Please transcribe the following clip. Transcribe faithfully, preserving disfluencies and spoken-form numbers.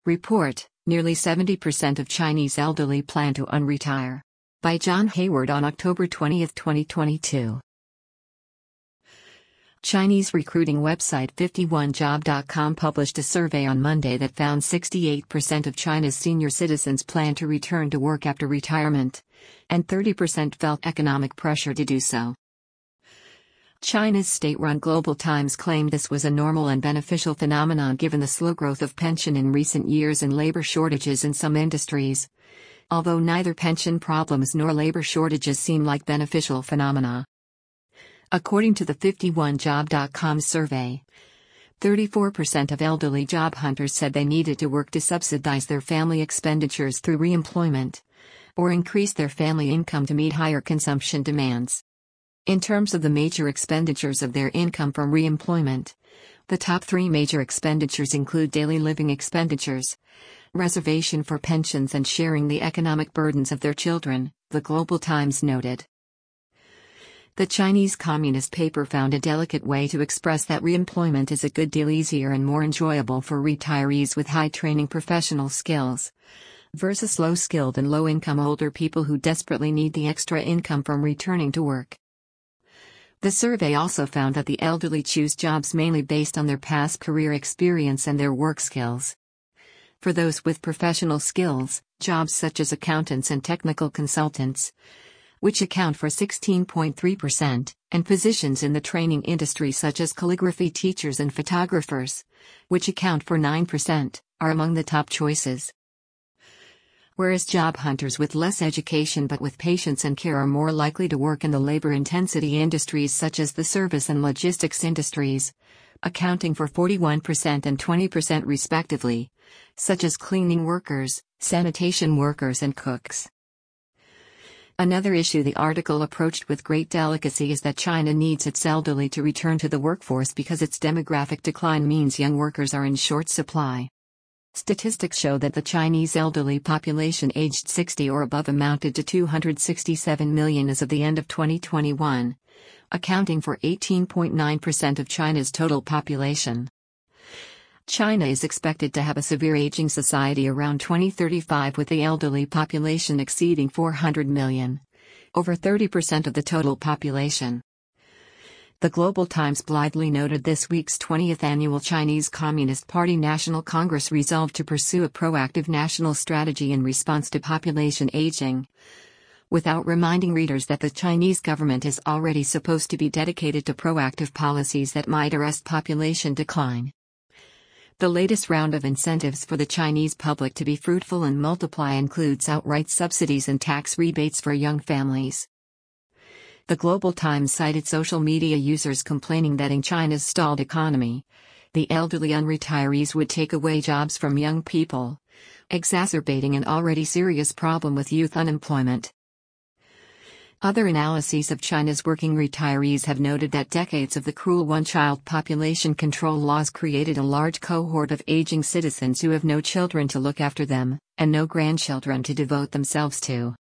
Report: Nearly seventy percent of Chinese elderly plan to unretire. By John Hayward on October twentieth, twenty twenty-two. Chinese recruiting website fifty-one job dot com published a survey on Monday that found sixty-eight percent of China's senior citizens plan to return to work after retirement, and thirty percent felt economic pressure to do so. China's state-run Global Times claimed this was a normal and beneficial phenomenon given the slow growth of pension in recent years and labor shortages in some industries. Although neither pension problems nor labor shortages seem like beneficial phenomena. According to the fifty-one job dot com survey, thirty-four percent of elderly job hunters said they needed to work to subsidize their family expenditures through reemployment, or increase their family income to meet higher consumption demands. In terms of the major expenditures of their income from reemployment, the top three major expenditures include daily living expenditures, reservation for pensions, and sharing the economic burdens of their children, the Global Times noted. The Chinese Communist paper found a delicate way to express that reemployment is a good deal easier and more enjoyable for retirees with high-training professional skills, versus low-skilled and low-income older people who desperately need the extra income from returning to work. The survey also found that the elderly choose jobs mainly based on their past career experience and their work skills. For those with professional skills, jobs such as accountants and technical consultants, which account for sixteen point three percent, and positions in the training industry such as calligraphy teachers and photographers, which account for nine percent, are among the top choices. Whereas job hunters with less education but with patience and care are more likely to work in the labor-intensity industries such as the service and logistics industries, accounting for forty-one percent and twenty percent respectively, such as cleaning workers, sanitation workers, and cooks. Another issue the article approached with great delicacy is that China needs its elderly to return to the workforce because its demographic decline means young workers are in short supply. Statistics show that the Chinese elderly population aged sixty or above amounted to two hundred sixty-seven million as of the end of twenty twenty-one, accounting for eighteen point nine percent of China's total population. China is expected to have a severe aging society around twenty thirty-five, with the elderly population exceeding four hundred million, over thirty percent of the total population. The Global Times blithely noted this week's twentieth annual Chinese Communist Party National Congress resolved to pursue a proactive national strategy in response to population aging, without reminding readers that the Chinese government is already supposed to be dedicated to proactive policies that might arrest population decline. The latest round of incentives for the Chinese public to be fruitful and multiply includes outright subsidies and tax rebates for young families. The Global Times cited social media users complaining that in China's stalled economy, the elderly unretirees would take away jobs from young people, exacerbating an already serious problem with youth unemployment. Other analyses of China's working retirees have noted that decades of the cruel one-child population control laws created a large cohort of aging citizens who have no children to look after them, and no grandchildren to devote themselves to.